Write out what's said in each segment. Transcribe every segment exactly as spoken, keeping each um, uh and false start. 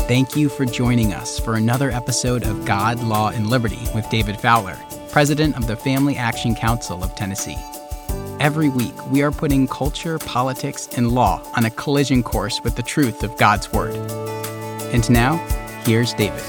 Thank you for joining us for another episode of God, Law, and Liberty with David Fowler, President of the Family Action Council of Tennessee. Every week, we are putting culture, politics, and law on a collision course with the truth of God's Word. And now, here's David.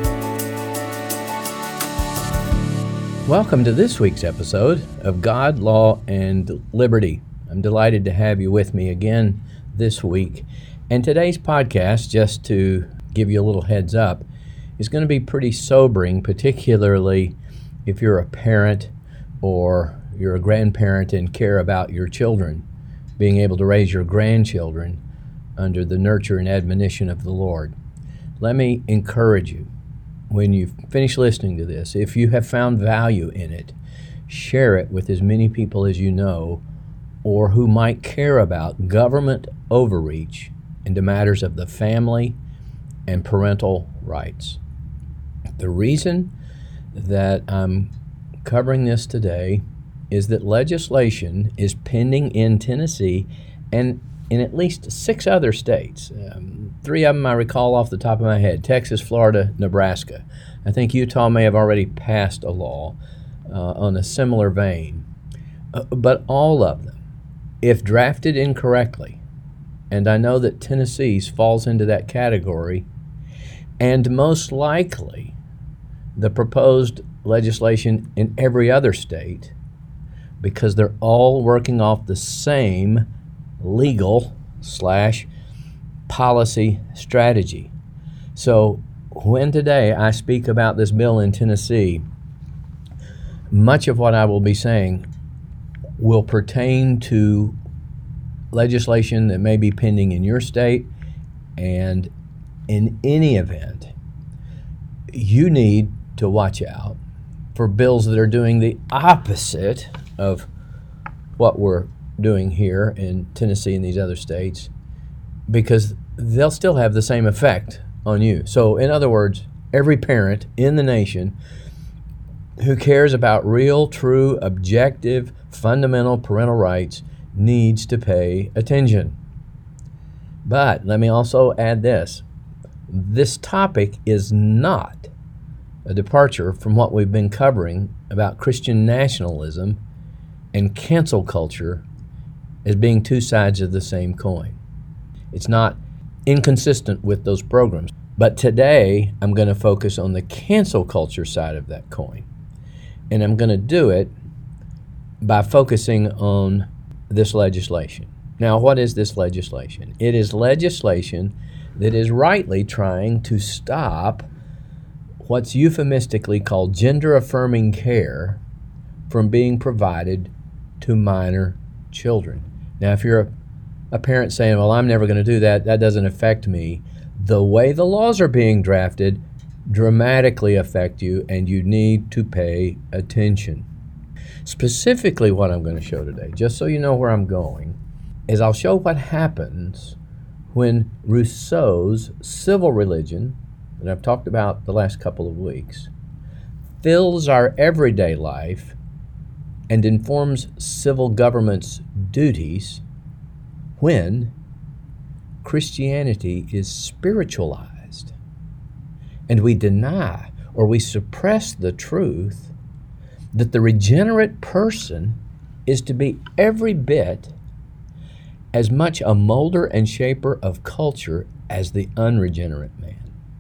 Welcome to this week's episode of God, Law, and Liberty. I'm delighted to have you with me again this week. And today's podcast, just to give you a little heads up, is going to be pretty sobering, particularly if you're a parent or you're a grandparent and care about your children, being able to raise your grandchildren under the nurture and admonition of the Lord. Let me encourage you, when you finish listening to this, if you have found value in it, share it with as many people as you know or who might care about government overreach into matters of the family and parental rights. The reason that I'm covering this today is that legislation is pending in Tennessee and in at least six other states. Um, three of them I recall off the top of my head: Texas, Florida, Nebraska. I think Utah may have already passed a law uh, on a similar vein. Uh, but all of them, if drafted incorrectly, and I know that Tennessee's falls into that category, and most likely the proposed legislation in every other state, because they're all working off the same legal slash policy strategy. So when today I speak about this bill in Tennessee, much of what I will be saying will pertain to legislation that may be pending in your state, and in any event, you need to watch out for bills that are doing the opposite of what we're doing here in Tennessee and these other states, because they'll still have the same effect on you. So in other words, every parent in the nation who cares about real, true, objective, fundamental parental rights needs to pay attention. But let me also add this. This topic is not a departure from what we've been covering about Christian nationalism and cancel culture as being two sides of the same coin. It's not inconsistent with those programs. But today, I'm going to focus on the cancel culture side of that coin. And I'm going to do it by focusing on this legislation. Now, what is this legislation? It is legislation that is rightly trying to stop what's euphemistically called gender-affirming care from being provided to minor children. Now, if you're a, a parent saying, well, I'm never going to do that, that doesn't affect me, the way the laws are being drafted dramatically affect you, and you need to pay attention. Specifically, what I'm going to show today, just so you know where I'm going, is I'll show what happens when Rousseau's civil religion, that I've talked about the last couple of weeks, fills our everyday life and informs civil government's duties when Christianity is spiritualized and we deny or we suppress the truth that the regenerate person is to be every bit as much a molder and shaper of culture as the unregenerate man.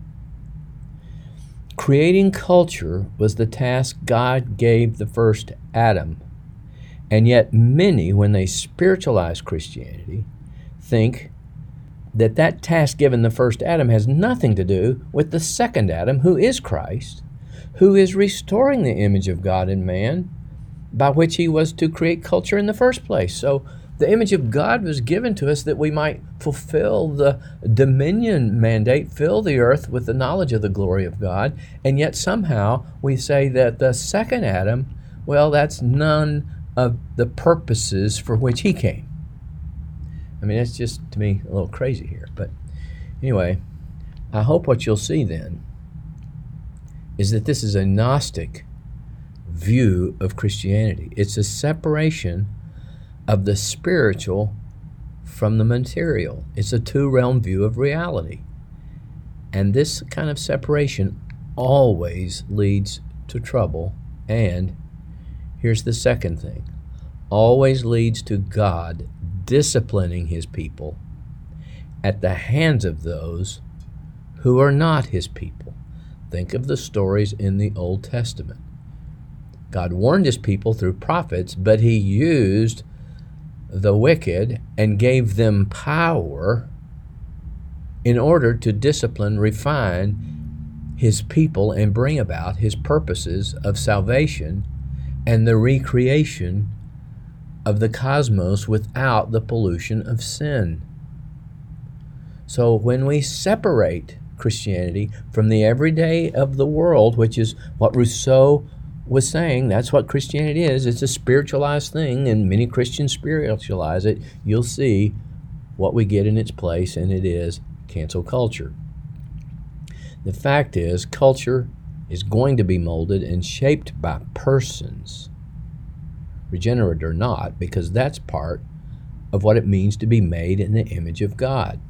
Creating culture was the task God gave the first Adam, and yet many, when they spiritualize Christianity, think that that task given the first Adam has nothing to do with the second Adam, who is Christ, who is restoring the image of God in man, by which he was to create culture in the first place. So the image of God was given to us that we might fulfill the dominion mandate, fill the earth with the knowledge of the glory of God, and yet somehow we say that the second Adam, well, that's none of the purposes for which he came. I mean, it's just, to me, a little crazy here. But anyway, I hope what you'll see then is that this is a Gnostic view of Christianity. It's a separation of the spiritual from the material. It's a two-realm view of reality. And this kind of separation always leads to trouble. And here's the second thing, always leads to God disciplining his people at the hands of those who are not his people. Think of the stories in the Old Testament. God warned his people through prophets, but he used the wicked and gave them power in order to discipline, refine his people, and bring about his purposes of salvation and the recreation of the cosmos without the pollution of sin. So when we separate Christianity from the everyday of the world, which is what Rousseau was saying, that's what Christianity is. It's a spiritualized thing, and many Christians spiritualize it. You'll see what we get in its place, and it is cancel culture. The fact is, culture is going to be molded and shaped by persons, regenerate or not, because that's part of what it means to be made in the image of God.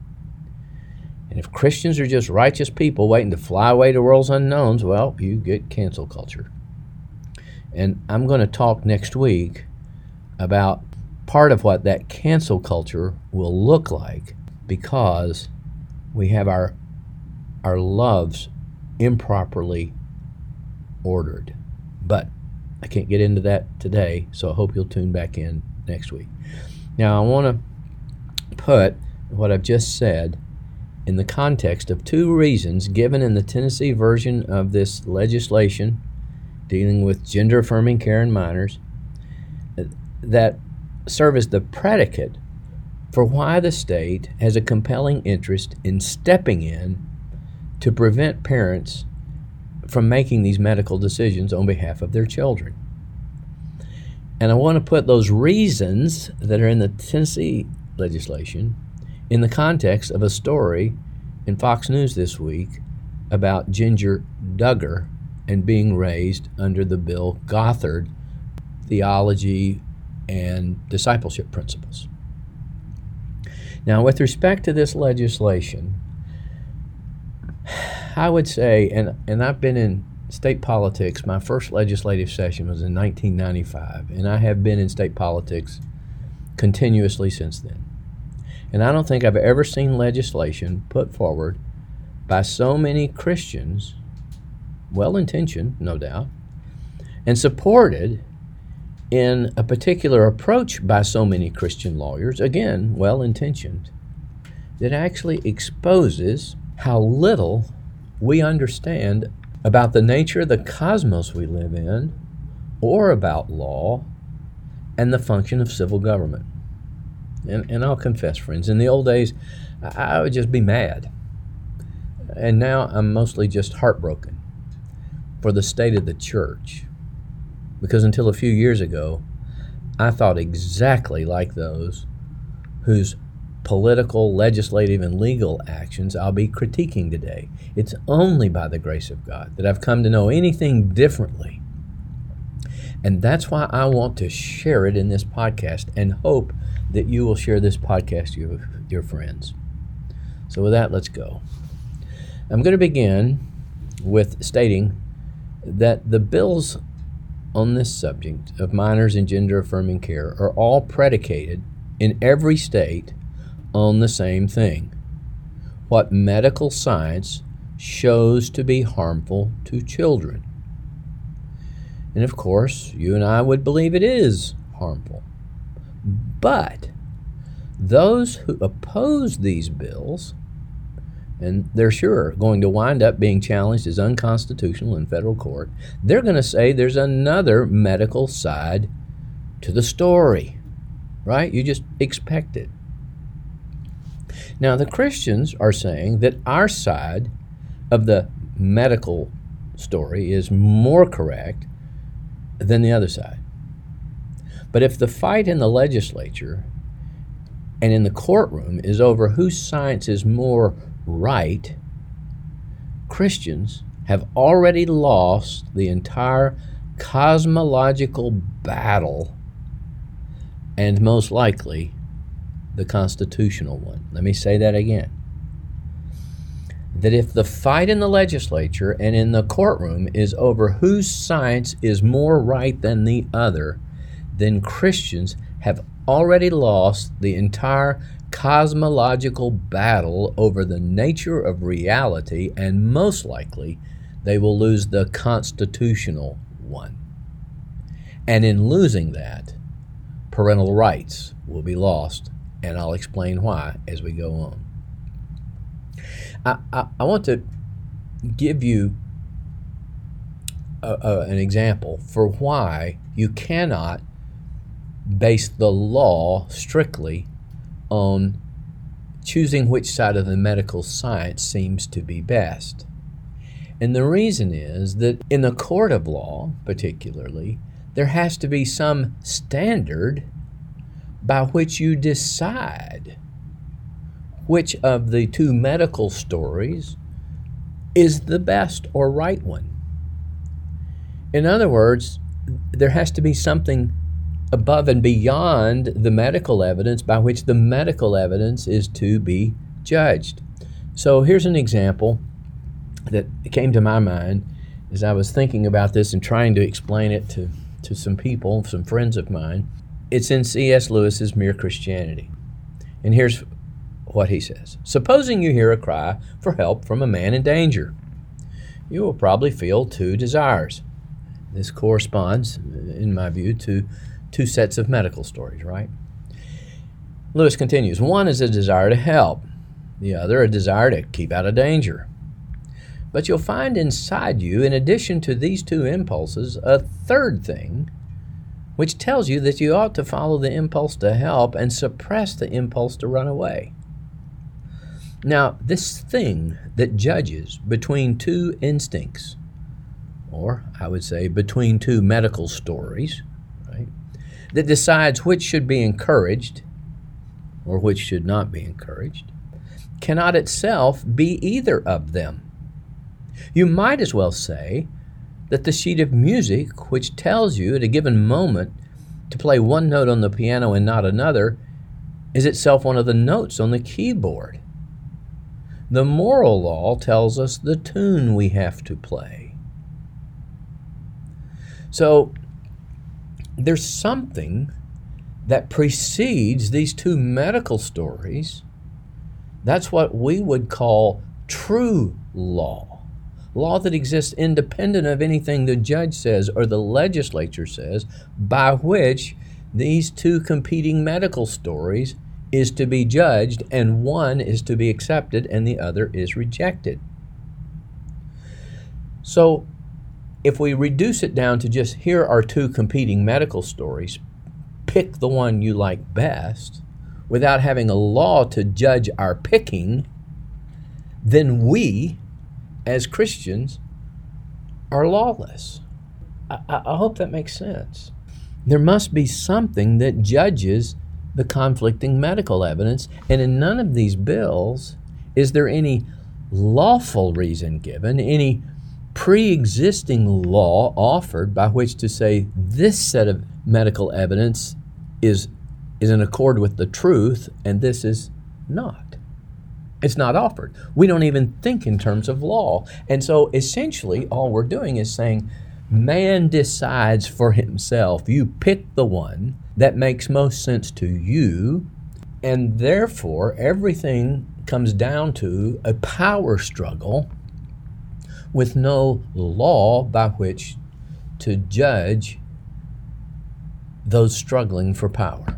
And if Christians are just righteous people waiting to fly away to world's unknowns, well, you get cancel culture. And I'm going to talk next week about part of what that cancel culture will look like, because we have our our loves improperly ordered. But I can't get into that today, so I hope you'll tune back in next week. Now, I want to put what I've just said in the context of two reasons given in the Tennessee version of this legislation dealing with gender-affirming care in minors that serve as the predicate for why the state has a compelling interest in stepping in to prevent parents from making these medical decisions on behalf of their children. And I want to put those reasons that are in the Tennessee legislation in the context of a story in Fox News this week about Ginger Duggar and being raised under the Bill Gothard theology and discipleship principles. Now, with respect to this legislation, I would say, and, and I've been in state politics, my first legislative session was in nineteen ninety-five, and I have been in state politics continuously since then. And I don't think I've ever seen legislation put forward by so many Christians, well-intentioned, no doubt, and supported in a particular approach by so many Christian lawyers, again, well-intentioned, that actually exposes how little we understand about the nature of the cosmos we live in, or about law and the function of civil government. And, and I'll confess, friends, in the old days, I would just be mad. And now I'm mostly just heartbroken for the state of the church. Because until a few years ago, I thought exactly like those whose political, legislative, and legal actions I'll be critiquing today. It's only by the grace of God that I've come to know anything differently. And that's why I want to share it in this podcast and hope that you will share this podcast with your, your friends. So with that, let's go. I'm going to begin with stating that the bills on this subject of minors and gender-affirming care are all predicated in every state on the same thing: what medical science shows to be harmful to children. And of course, you and I would believe it is harmful. But those who oppose these bills, and they're sure going to wind up being challenged as unconstitutional in federal court, they're going to say there's another medical side to the story, right? You just expect it. Now, the Christians are saying that our side of the medical story is more correct than the other side. But if the fight in the legislature and in the courtroom is over whose science is more right, Christians have already lost the entire cosmological battle, and most likely the constitutional one. Let me say that again. that if the fight in the legislature and in the courtroom is over whose science is more right than the other, then Christians have already lost the entire cosmological battle over the nature of reality, and most likely they will lose the constitutional one. And in losing that, parental rights will be lost, and I'll explain why as we go on. I, I, I want to give you a, a, an example for why you cannot base the law strictly on choosing which side of the medical science seems to be best. And the reason is that in the court of law, particularly, there has to be some standard by which you decide which of the two medical stories is the best or right one. In other words, there has to be something above and beyond the medical evidence by which the medical evidence is to be judged. So here's an example that came to my mind as I was thinking about this and trying to explain it to, to some people, some friends of mine. It's in C S Lewis's Mere Christianity. And here's what he says. Supposing you hear a cry for help from a man in danger, you will probably feel two desires. This corresponds, in my view, to two sets of medical stories, right? Lewis continues, one is a desire to help, the other a desire to keep out of danger. But you'll find inside you, in addition to these two impulses, a third thing which tells you that you ought to follow the impulse to help and suppress the impulse to run away. Now, this thing that judges between two instincts, or I would say between two medical stories, right, that decides which should be encouraged or which should not be encouraged, cannot itself be either of them. You might as well say that the sheet of music which tells you at a given moment to play one note on the piano and not another is itself one of the notes on the keyboard. The moral law tells us the tune we have to play. So there's something that precedes these two medical stories. That's what we would call true law. Law that exists independent of anything the judge says or the legislature says, by which these two competing medical stories is to be judged, and one is to be accepted and the other is rejected. So if we reduce it down to just here are two competing medical stories, pick the one you like best, without having a law to judge our picking, then we, as Christians, are lawless. I, I hope that makes sense. There must be something that judges the conflicting medical evidence, and in none of these bills is there any lawful reason given, any pre-existing law offered by which to say this set of medical evidence is, is in accord with the truth and this is not. It's not offered. We don't even think in terms of law. And so essentially all we're doing is saying man decides for himself. You pick the one that makes most sense to you, and therefore everything comes down to a power struggle with no law by which to judge those struggling for power.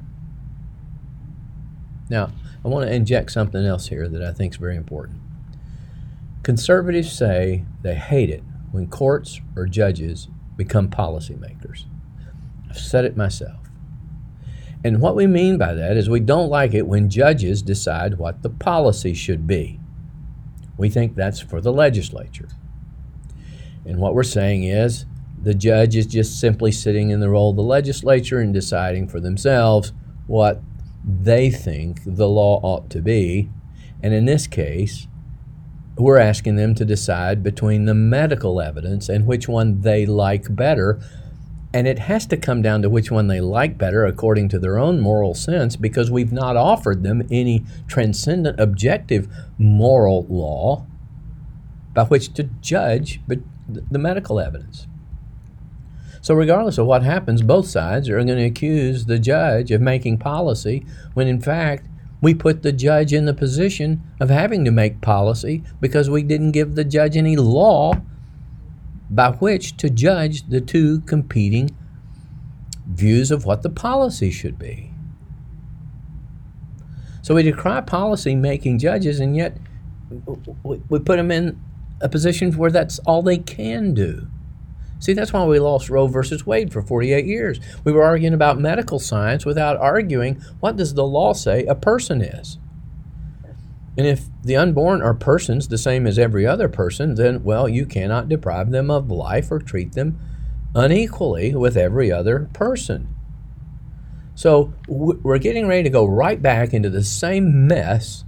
Now, I want to inject something else here that I think is very important. Conservatives say they hate it when courts or judges become policymakers. I've said it myself. And what we mean by that is we don't like it when judges decide what the policy should be. We think that's for the legislature. And what we're saying is the judge is just simply sitting in the role of the legislature and deciding for themselves what they think the law ought to be. And in this case, we're asking them to decide between the medical evidence and which one they like better. And it has to come down to which one they like better according to their own moral sense, because we've not offered them any transcendent objective moral law by which to judge the medical evidence. So regardless of what happens, both sides are going to accuse the judge of making policy when in fact we put the judge in the position of having to make policy because we didn't give the judge any law by which to judge the two competing views of what the policy should be. So we decry policy-making judges, and yet we put them in a position where that's all they can do. See, that's why we lost Roe versus Wade for forty-eight years. We were arguing about medical science without arguing what does the law say a person is. And if the unborn are persons the same as every other person, then, well, you cannot deprive them of life or treat them unequally with every other person. So we're getting ready to go right back into the same mess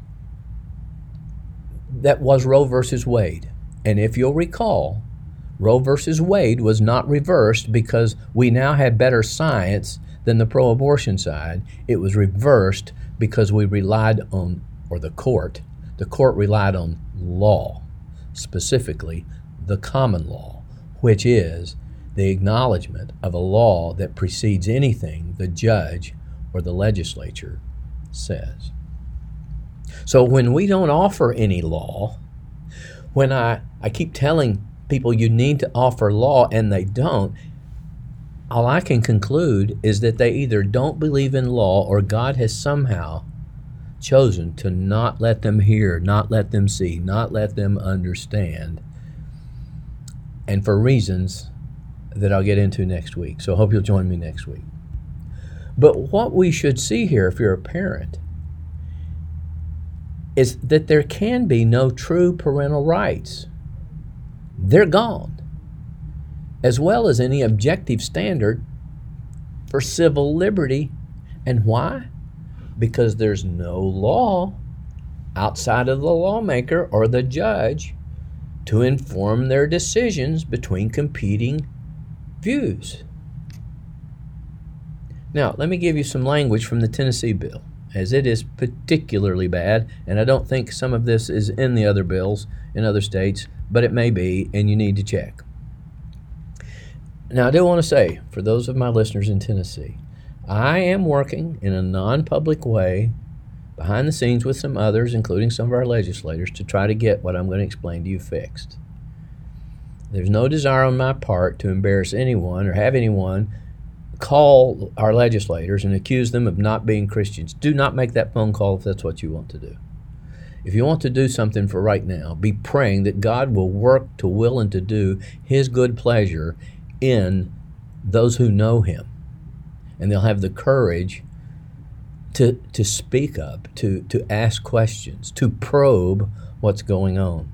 that was Roe versus Wade. And if you'll recall, Roe versus Wade was not reversed because we now had better science than the pro-abortion side. It was reversed because we relied on, or the court, the court relied on law, specifically the common law, which is the acknowledgement of a law that precedes anything the judge or the legislature says. So when we don't offer any law, when I, I keep telling people you need to offer law and they don't, all I can conclude is that they either don't believe in law or God has somehow chosen to not let them hear, not let them see, not let them understand, and for reasons that I'll get into next week. So I hope you'll join me next week. But what we should see here, if you're a parent, is that there can be no true parental rights. They're gone, as well as any objective standard for civil liberty. And why? Because there's no law outside of the lawmaker or the judge to inform their decisions between competing views. Now, let me give you some language from the Tennessee bill, as it is particularly bad, and I don't think some of this is in the other bills in other states, but it may be, and you need to check. Now, I do want to say, for those of my listeners in Tennessee, I am working in a non-public way behind the scenes with some others, including some of our legislators, to try to get what I'm going to explain to you fixed. There's no desire on my part to embarrass anyone or have anyone call our legislators and accuse them of not being Christians. Do not make that phone call if that's what you want to do. If you want to do something for right now, be praying that God will work to will and to do His good pleasure in those who know Him. And they'll have the courage to to speak up, to, to ask questions, to probe what's going on.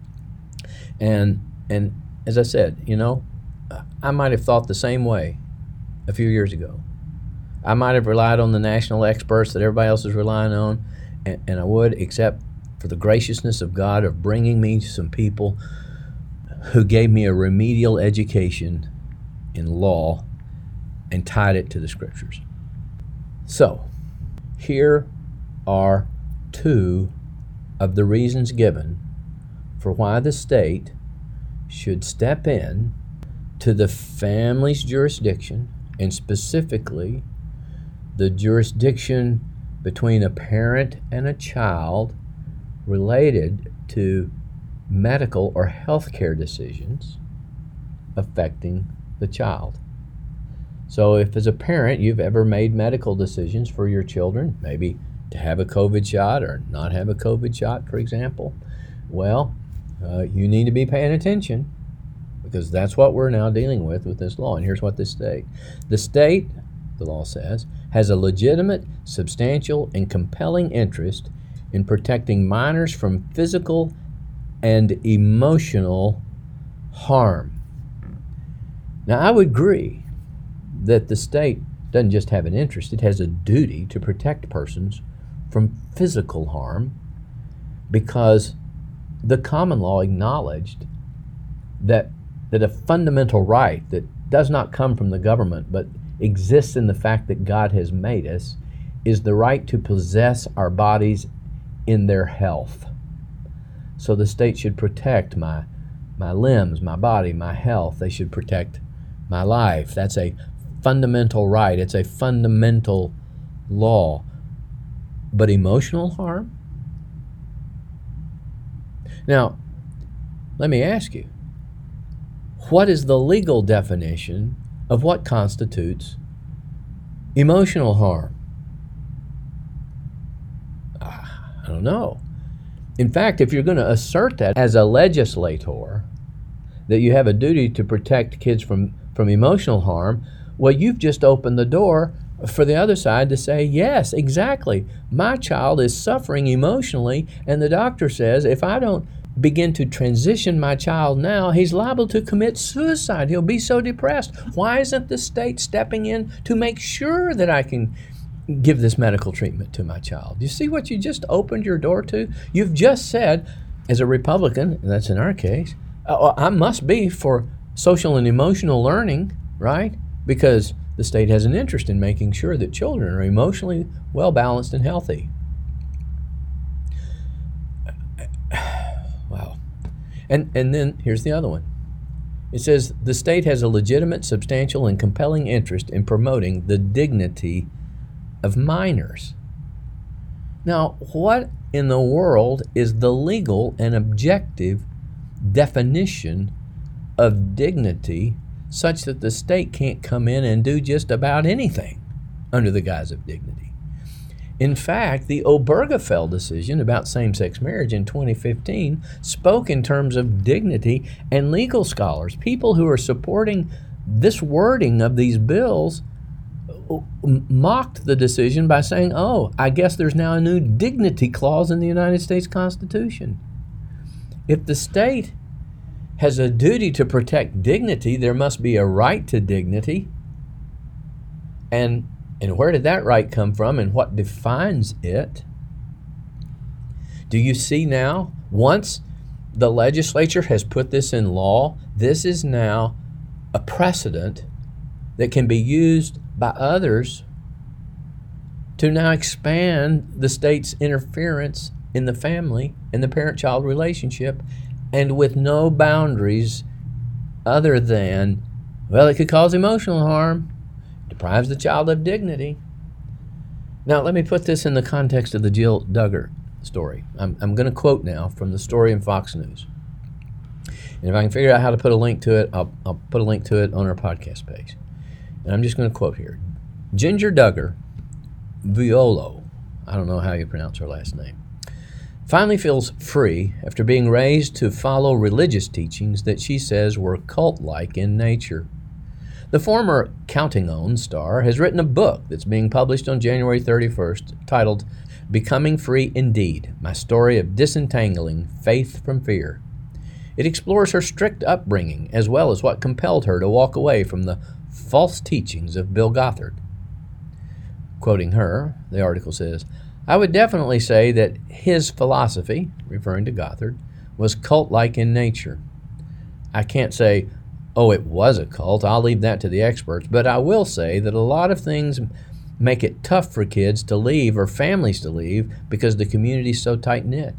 And and as I said, you know, I might have thought the same way a few years ago. I might have relied on the national experts that everybody else is relying on, and, and I would, except for the graciousness of God of bringing me some people who gave me a remedial education in law and tied it to the Scriptures. So, here are two of the reasons given for why the state should step in to the family's jurisdiction, and specifically the jurisdiction between a parent and a child related to medical or health care decisions affecting the child. So if as a parent you've ever made medical decisions for your children, maybe to have a COVID shot or not have a COVID shot, for example, well, uh, you need to be paying attention, because that's what we're now dealing with with this law. And here's what this state. The state, the law says, has a legitimate, substantial, and compelling interest in protecting minors from physical and emotional harm. Now, I would agree that the state doesn't just have an interest, it has a duty to protect persons from physical harm, because the common law acknowledged that that a fundamental right that does not come from the government but exists in the fact that God has made us is the right to possess our bodies in their health. So the state should protect my my limbs, my body, my health. They should protect my life. That's a fundamental right. It's a fundamental law. But emotional harm? Now, let me ask you, what is the legal definition of what constitutes emotional harm? I don't know. In fact, if you're going to assert that as a legislator, that you have a duty to protect kids from, from emotional harm, well, you've just opened the door for the other side to say, yes, exactly. My child is suffering emotionally, and the doctor says if I don't begin to transition my child now, he's liable to commit suicide. He'll be so depressed. Why isn't the state stepping in to make sure that I can give this medical treatment to my child? You see what you just opened your door to? You've just said, as a Republican, and that's in our case, uh, I must be for social and emotional learning, right? Because the state has an interest in making sure that children are emotionally well-balanced and healthy. Wow. And, and then here's the other one. It says, the state has a legitimate, substantial, and compelling interest in promoting the dignity of minors. Now, what in the world is the legal and objective definition of dignity such that the state can't come in and do just about anything under the guise of dignity? In fact, the Obergefell decision about same-sex marriage in twenty fifteen spoke in terms of dignity, and legal scholars, people who are supporting this wording of these bills, mocked the decision by saying, oh, I guess there's now a new dignity clause in the United States Constitution. If the state has a duty to protect dignity, there must be a right to dignity. And, and where did that right come from, and what defines it? Do you see now, once the legislature has put this in law, this is now a precedent that can be used by others to now expand the state's interference in the family and the parent-child relationship, and with no boundaries other than, well, it could cause emotional harm, deprives the child of dignity. Now, let me put this in the context of the Jill Duggar story. I'm, I'm going to quote now from the story in Fox News. And if I can figure out how to put a link to it, I'll, I'll put a link to it on our podcast page. And I'm just going to quote here. Ginger Duggar Vuolo, I don't know how you pronounce her last name, finally feels free after being raised to follow religious teachings that she says were cult-like in nature. The former Counting On star has written a book that's being published on January thirty-first titled Becoming Free Indeed, My Story of Disentangling Faith from Fear. It explores her strict upbringing as well as what compelled her to walk away from the false teachings of Bill Gothard. Quoting her, the article says, I would definitely say that his philosophy, referring to Gothard, was cult-like in nature. I can't say, oh, it was a cult. I'll leave that to the experts. But I will say that a lot of things make it tough for kids to leave or families to leave because the community's so tight-knit.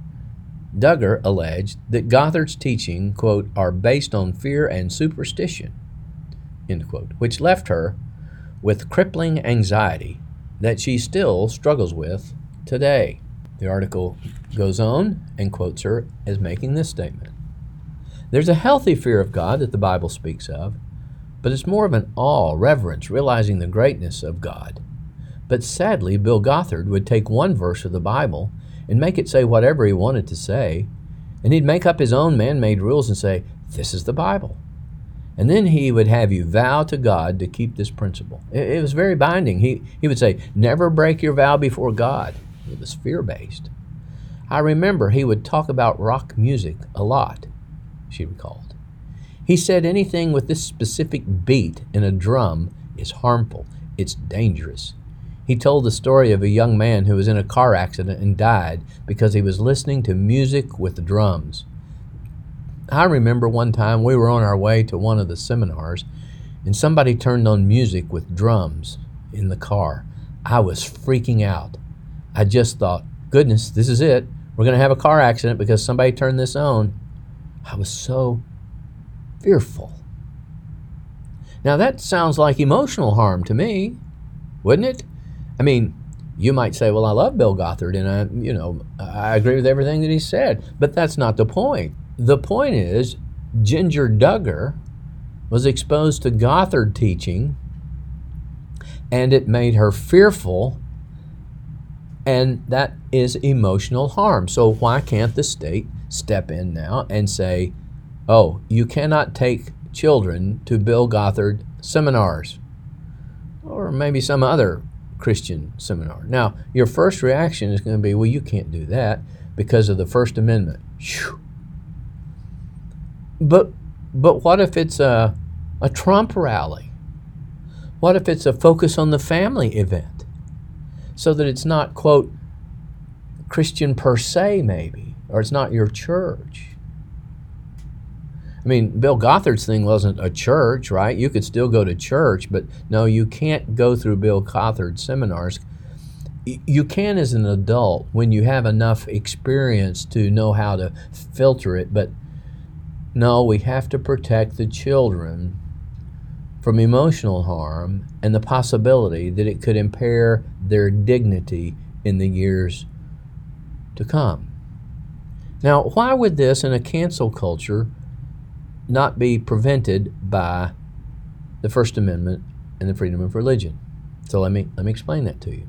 Duggar alleged that Gothard's teaching, quote, are based on fear and superstition, end quote, which left her with crippling anxiety that she still struggles with today. The article goes on and quotes her as making this statement. There's a healthy fear of God that the Bible speaks of, but it's more of an awe, reverence, realizing the greatness of God. But sadly, Bill Gothard would take one verse of the Bible and make it say whatever he wanted to say, and he'd make up his own man-made rules and say, this is the Bible. And then he would have you vow to God to keep this principle. It, it was very binding. He, he would say, never break your vow before God. It was fear-based. I remember he would talk about rock music a lot, she recalled. He said anything with this specific beat in a drum is harmful. It's dangerous. He told the story of a young man who was in a car accident and died because he was listening to music with drums. I remember one time we were on our way to one of the seminars and somebody turned on music with drums in the car. I was freaking out. I just thought, goodness, this is it. we're going to have a car accident because somebody turned this on. I was so fearful. Now that sounds like emotional harm to me, wouldn't it? I mean, you might say, well, I love Bill Gothard and I, you know, I agree with everything that he said, but that's not the point. The point is Ginger Duggar was exposed to Gothard teaching and it made her fearful, and that is emotional harm. So why can't the state step in now and say, oh, you cannot take children to Bill Gothard seminars or maybe some other Christian seminar? Now, your first reaction is going to be, well, you can't do that because of the First Amendment. Whew. But but what if it's a, a Trump rally? What if it's a focus on the family event so that it's not, quote, Christian per se maybe, or it's not your church? I mean, Bill Gothard's thing wasn't a church, right? You could still go to church, but no, you can't go through Bill Gothard seminars. You can as an adult when you have enough experience to know how to filter it, but no, we have to protect the children from emotional harm and the possibility that it could impair their dignity in the years to come. Now, why would this in a cancel culture not be prevented by the First Amendment and the freedom of religion? So let me let me explain that to you.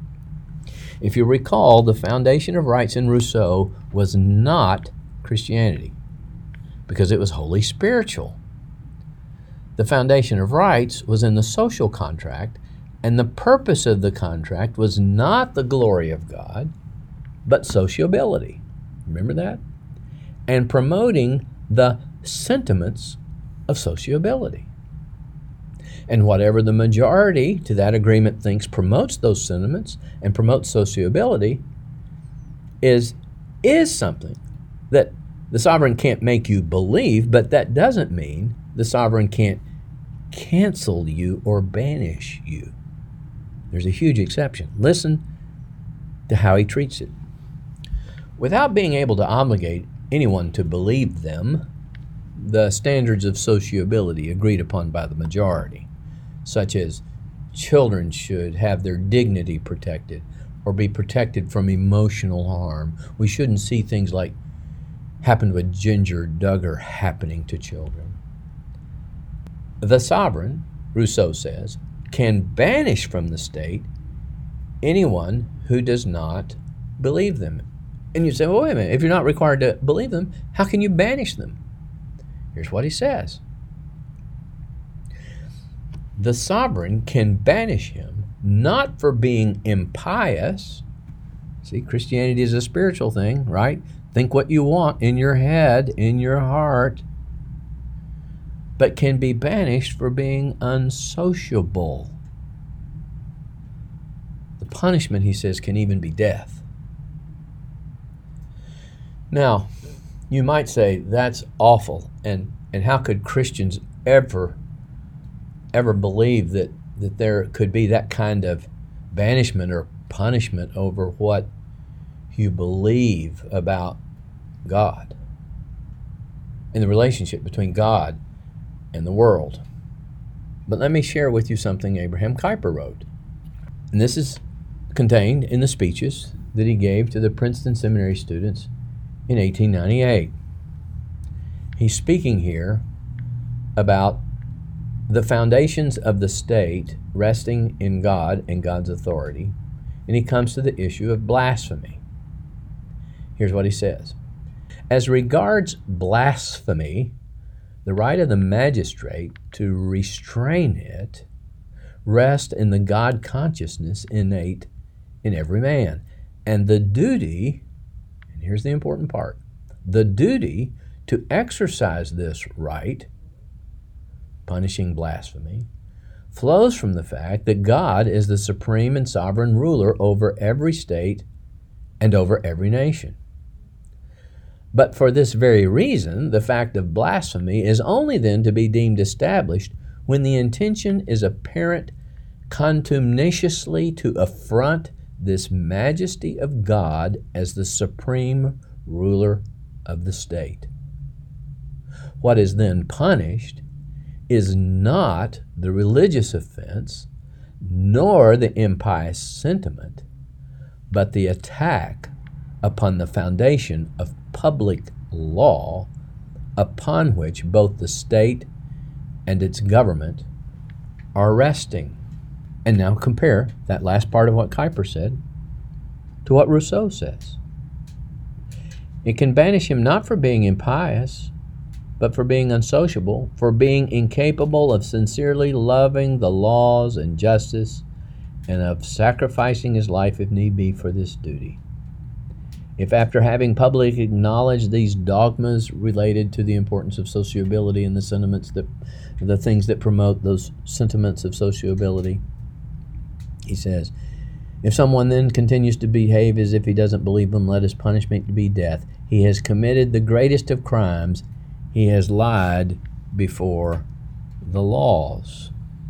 If you recall, the foundation of rights in Rousseau was not Christianity because it was wholly spiritual. The foundation of rights was in the social contract, and the purpose of the contract was not the glory of God, but sociability. Remember that? And promoting the sentiments of sociability. And whatever the majority to that agreement thinks promotes those sentiments and promotes sociability is, is something that the sovereign can't make you believe, but that doesn't mean the sovereign can't cancel you or banish you. There's a huge exception. Listen to how he treats it. Without being able to obligate anyone to believe them, the standards of sociability agreed upon by the majority, such as children should have their dignity protected or be protected from emotional harm. We shouldn't see things like happened with Ginger Duggar happening to children. The sovereign, Rousseau says, can banish from the state anyone who does not believe them. And you say, well, wait a minute, if you're not required to believe them, how can you banish them? Here's what he says. The sovereign can banish him not for being impious. See, Christianity is a spiritual thing, right? Think what you want in your head, in your heart, but can be banished for being unsociable. The punishment, he says, can even be death. Now, you might say, that's awful, and, and how could Christians ever, ever believe that, that there could be that kind of banishment or punishment over what you believe about God and the relationship between God and the world? But let me share with you something Abraham Kuyper wrote. And this is contained in the speeches that he gave to the Princeton Seminary students in eighteen ninety-eight. He's speaking here about the foundations of the state resting in God and God's authority, and he comes to the issue of blasphemy. Here's what he says. As regards blasphemy, the right of the magistrate to restrain it rests in the God consciousness innate in every man, and the duty, and here's the important part, the duty to exercise this right, punishing blasphemy, flows from the fact that God is the supreme and sovereign ruler over every state and over every nation. But for this very reason, the fact of blasphemy is only then to be deemed established when the intention is apparent contumaciously to affront this majesty of God as the supreme ruler of the state. What is then punished is not the religious offense, nor the impious sentiment, but the attack upon the foundation of public law upon which both the state and its government are resting. And now compare that last part of what Kuyper said to what Rousseau says. It can banish him not for being impious, but for being unsociable, for being incapable of sincerely loving the laws and justice, and of sacrificing his life if need be for this duty. If after having publicly acknowledged these dogmas related to the importance of sociability and the sentiments that, the things that promote those sentiments of sociability, he says, if someone then continues to behave as if he doesn't believe them, let his punishment be death. He has committed the greatest of crimes. He has lied before the laws.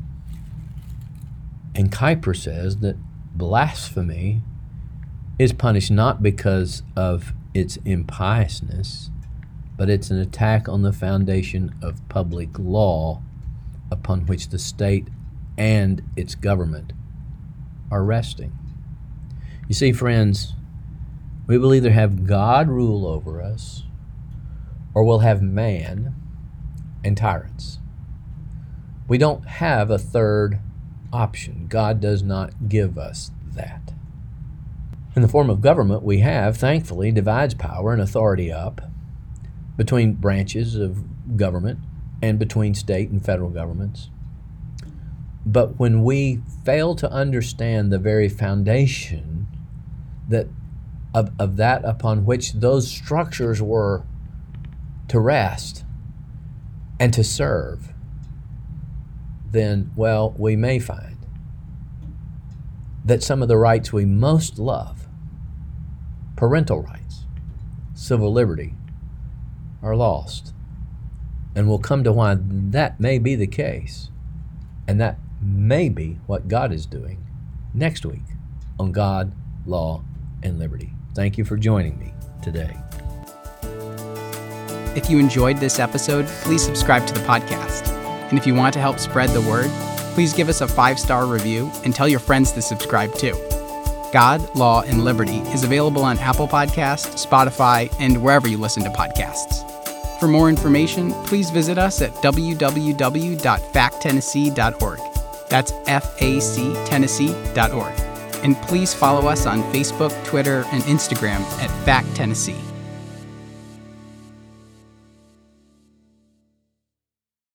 And Kuyper says that blasphemy is punished not because of its impiousness, but it's an attack on the foundation of public law upon which the state and its government are resting. You see, friends, we will either have God rule over us, or we'll have man and tyrants. We don't have a third option. God does not give us that. In the form of government, we have, thankfully, divides power and authority up between branches of government and between state and federal governments. But when we fail to understand the very foundation that of, of that upon which those structures were to rest and to serve, then, well, we may find that some of the rights we most love, parental rights, civil liberty, are lost. And we'll come to why that may be the case. And that may be what God is doing next week on God, Law, and Liberty. Thank you for joining me today. If you enjoyed this episode, please subscribe to the podcast. And if you want to help spread the word, please give us a five-star review and tell your friends to subscribe too. God, Law, and Liberty is available on Apple Podcasts, Spotify, and wherever you listen to podcasts. For more information, please visit us at w w w dot fact tennessee dot org. That's F A C Tennessee dot org. And please follow us on Facebook, Twitter, and Instagram at Fact Tennessee.